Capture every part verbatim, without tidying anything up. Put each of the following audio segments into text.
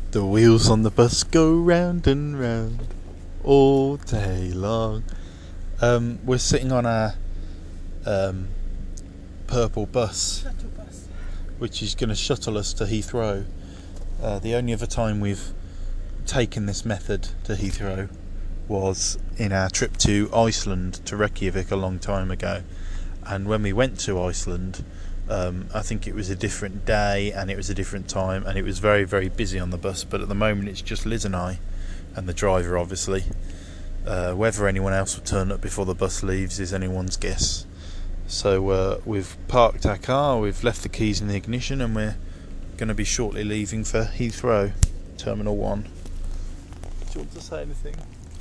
The wheels on the bus go round and round all day long. Um, we're sitting on our um, purple bus, Shuttle bus. which is going to shuttle us to Heathrow. Uh, the only other time we've taken this method to Heathrow was in our trip to Iceland, to Reykjavik, a long time ago. And when we went to Iceland, um, I think it was a different day and it was a different time, and it was very, very busy on the bus. But at the moment it's just Liz and I and the driver, obviously. Uh, whether anyone else will turn up before the bus leaves is anyone's guess. So uh, we've parked our car, we've left the keys in the ignition, and we're going to be shortly leaving for Heathrow, Terminal one. Do you want to say anything?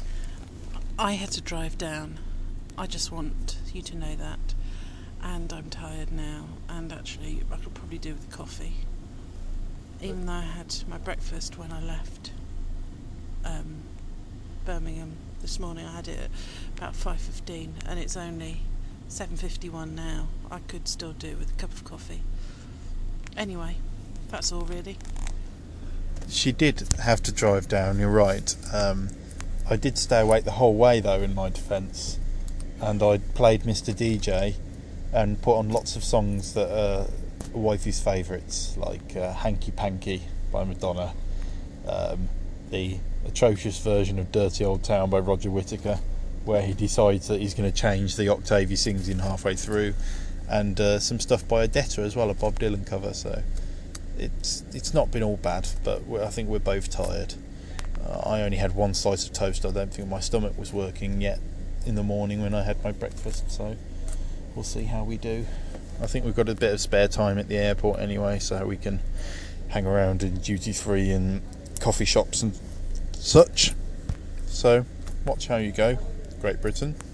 I had to drive down. I just want you to know that. And I'm tired now. And actually, I could probably do with coffee. Even though I had my breakfast when I left um, Birmingham this morning. I had it at about five fifteen, and it's only seven fifty-one now. I could still do with a cup of coffee. Anyway, that's all really. She did have to drive down, you're right. Um, I did stay awake the whole way, though, in my defence. And I played Mister D J and put on lots of songs that are wifey's favourites, like uh, Hanky Panky by Madonna, um, the atrocious version of Dirty Old Town by Roger Whittaker, where he decides that he's going to change the octave he sings in halfway through, and uh, some stuff by Odetta as well, a Bob Dylan cover. So it's it's not been all bad, but we're, I think we're both tired. uh, I only had one slice of toast. I don't think my stomach was working yet in the morning when I had my breakfast, so we'll see how we do. I think we've got a bit of spare time at the airport anyway, so we can hang around in duty free and coffee shops and such. So watch how you go, Great Britain.